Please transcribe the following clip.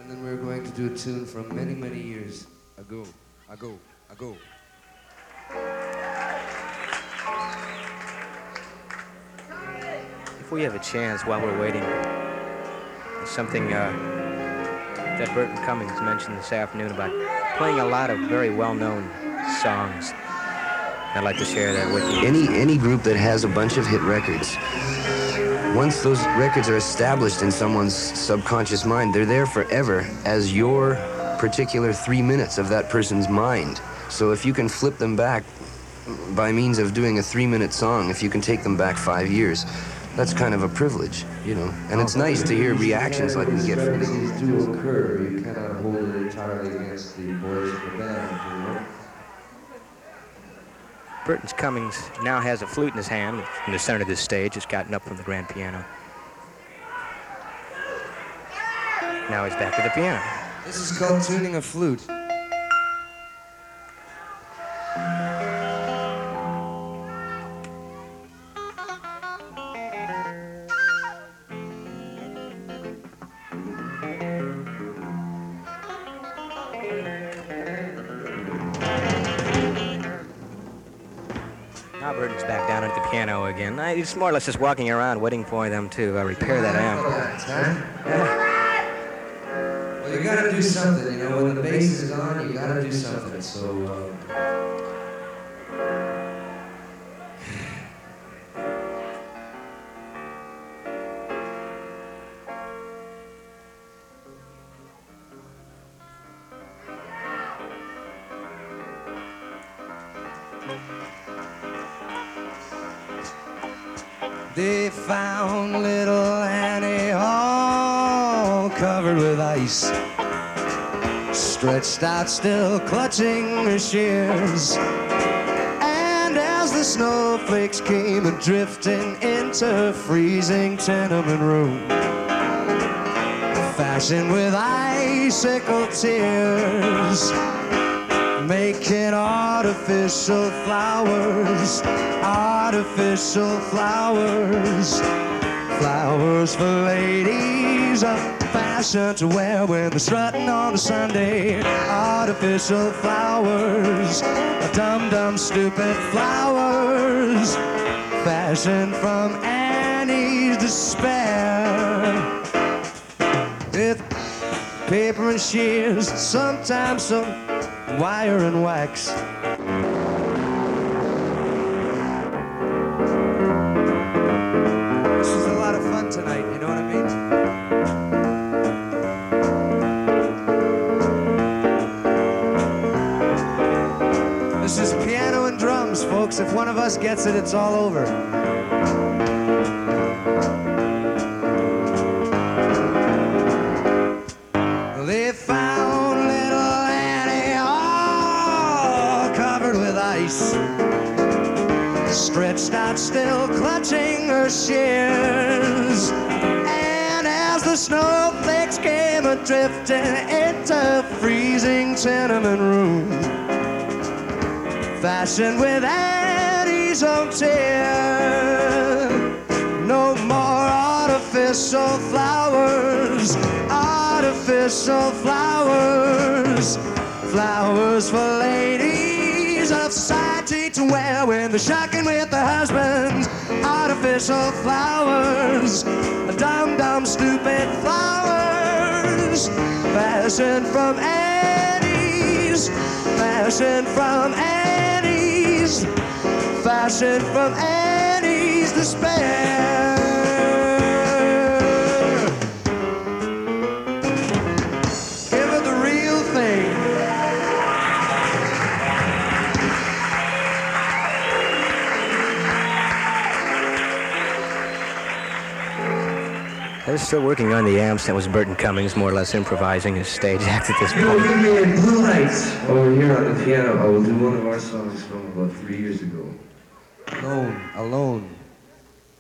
And then we're going to do a tune from many, many years ago. If we have a chance while we're waiting, there's something that Burton Cummings mentioned this afternoon about playing a lot of very well-known songs. I'd like to share that with you. Any group that has a bunch of hit records, once those records are established in someone's subconscious mind, they're there forever as your particular 3 minutes of that person's mind. So if you can flip them back by means of doing a 3-minute song, if you can take them back 5 years, that's kind of a privilege, you know. And it's nice to hear reactions like we get from these do occur. You cannot hold it entirely against the boys of the band, you know. Burton Cummings now has a flute in his hand in the center of this stage. It's gotten up from the grand piano. Now he's back to the piano. This is called tuning a flute. Now Burton's back down at the piano again. He's more or less just walking around waiting for them to repair that amp. Well, you gotta do something, you know, when the bass is on, you gotta do something, so, They found little Annie all covered with ice, stretched out still clutching her shears. And as the snowflakes came drifting into her freezing tenement room, fashioned with icicle tears, making artificial flowers, artificial flowers, flowers for ladies of fashion to wear when they're strutting on a Sunday. Artificial flowers, dumb, stupid flowers, fashioned from Annie's despair. With paper and shears, sometimes some wire and wax. This is a lot of fun tonight, you know what I mean? This is piano and drums, folks. If one of us gets it, it's all over. They found little Annie all covered with ice, stretched out still clutching her shears. And as the snowflakes came drifting into freezing tenement room, fashioned with Annie's own tear. No more artificial flowers, artificial flowers, flowers for ladies of society to wear when they're shocking with their husbands. Artificial flowers, dumb, stupid flowers, fashioned from Annie's, fashioned from Annie's, fashioned from Annie's despair. They're still working on the amps. That was Burton Cummings, more or less improvising his stage act at this point. Blue Lights over here on the piano. I will do one of our songs from about 3 years ago. Alone.